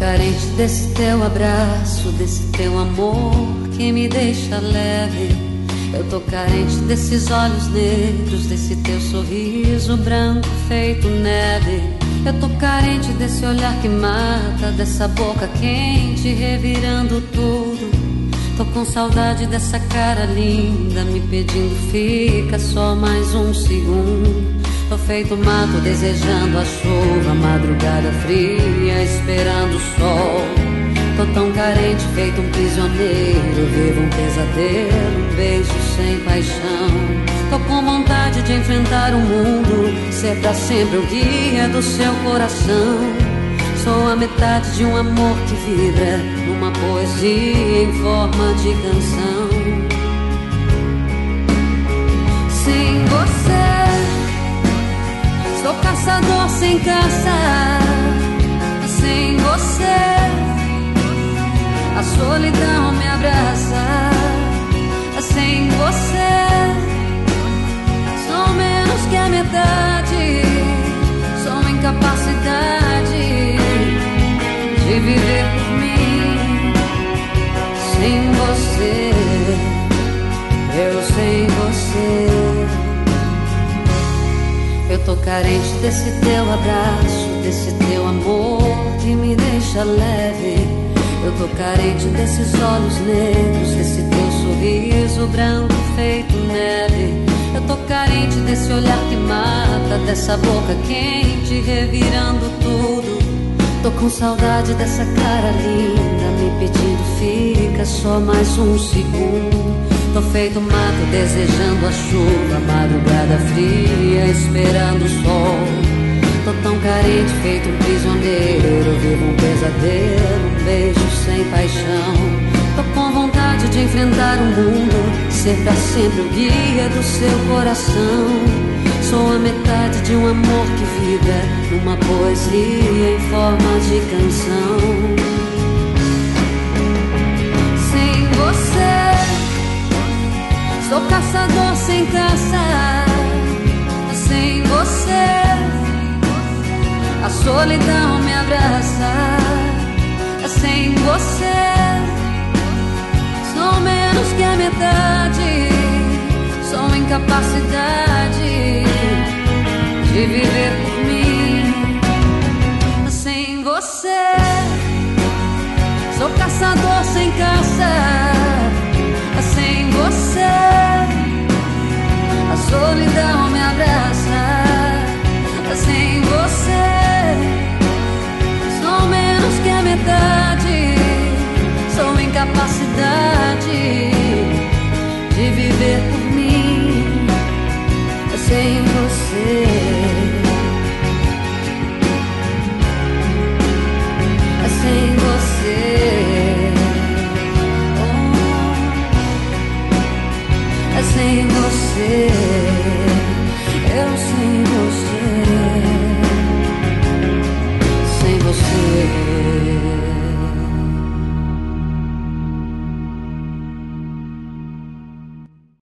carente desse teu abraço, desse teu amor que me deixa leve. Eu tô carente desses olhos negros, desse teu sorriso branco feito neve. Eu tô carente desse olhar que mata, dessa boca quente revirando tudo. Tô com saudade dessa cara linda me pedindo fica só mais um segundo. Tô feito mato desejando a chuva, madrugada fria esperando o sol. Tô tão carente feito um prisioneiro, vivo um pesadelo, um beijo sem paixão. Tô com vontade de enfrentar o mundo, ser pra sempre o guia do seu coração. Sou a metade de um amor que vibra numa poesia em forma de canção. Sem você, sou caçador sem caça. Sem você, a solidão me abraça. Sem você, sou menos que a metade. Sou incapacidade de viver por mim. Sem você, eu sem você. Eu tô carente desse teu abraço, desse teu amor que me deixa leve. Eu tô carente desses olhos negros, desse teu sorriso branco feito neve. Eu tô carente desse olhar que mata, dessa boca quente revirando tudo. Tô com saudade dessa cara linda me pedindo fica só mais um segundo. Tô feito mato desejando a chuva, madrugada fria esperando o sol. Tô tão carente feito um prisioneiro, vivo um pesadelo, um beijo sem paixão. Tô com vontade de enfrentar o mundo, ser pra sempre o guia do seu coração. Sou a metade de um amor que vibra numa poesia em forma de canção. Sem você, sou caçador sem caça. Sem você, a solidão me abraça. Sem você, sou menos que a metade. Sou incapacidade de viver por mim. Sem você, sou caçador sem caça. Sem você, a solidão me abraça. Sem